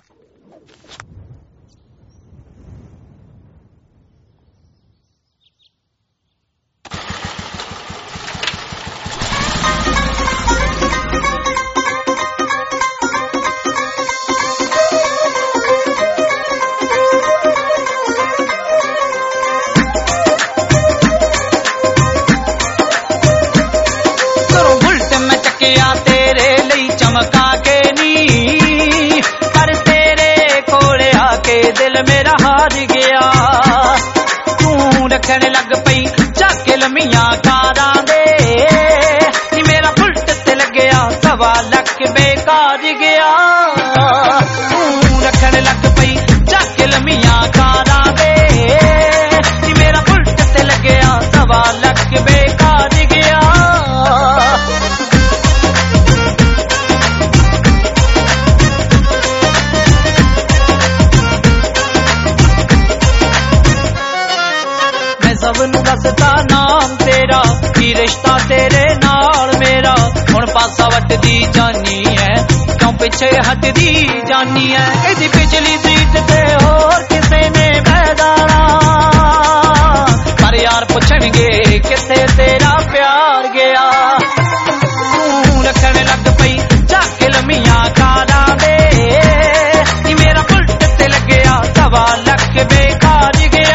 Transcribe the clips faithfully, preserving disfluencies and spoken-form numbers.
तेरे ਲਈ चमका के नी पर तेरे कोल आके दिल मेरा हार गया तू रखन लग पई जाके लमियां कारां दे नी मेरा बुलट ते लगया सवा लख बेकार गया तू रखन लग पई जाके लमियां कारां दे नी मेरा बुलट ते लगया सवा लख बेकार गया सबनू दसदा नाम तेरा की रिश्ता तेरे नाल मेरा हुण पासा वटदी जानी है क्यों पिछे हटदी जानी है इहदी पिछली सीट ते होर किसे ने बैठाना पर यार पुछणगे किथे तेरा प्यार गया तू रखण लग पई जाके लमियां कारां दे नी मेरा बुलट ते लगया सवा लख बेकार गया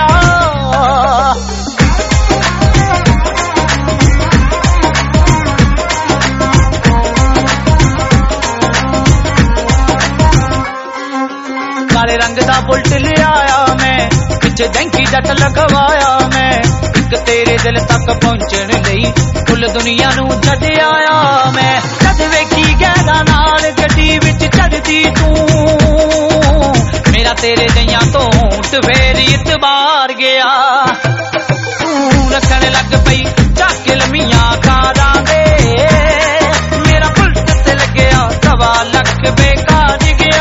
काले रंग दा बुलट ले आया मैं पिछे जंकी जट लगवाया मैं एक तेरे दिल तक पहुंचण लई कुल दुनिया नू छड्ड आया मैं जद वेखी गैरा नाल गड्डी विच चढ़दी तू मेरा तेरे जइयां तो ऊंट फेर इतबार गया तू रखण लग पई जाके लमियां कारां दे मेरा बुलट ते लगया सवा लख बेकार गया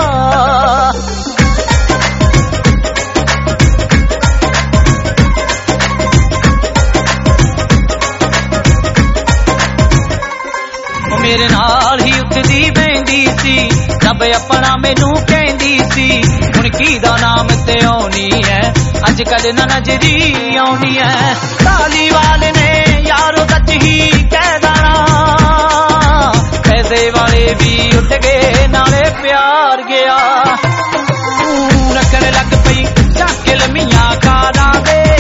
मेरे नाल ही उठदी बहंदी सी रब अपना मैनू कहंदी सी हुण कीदा नाम ते आउणी है अज कल ना नजरी आउणी है ताली वाले ने यारो सच ही कह देना पैसे वाले भी उठ गए नाले प्यार गया तू रखण लग पई जाके लमियां कारां दे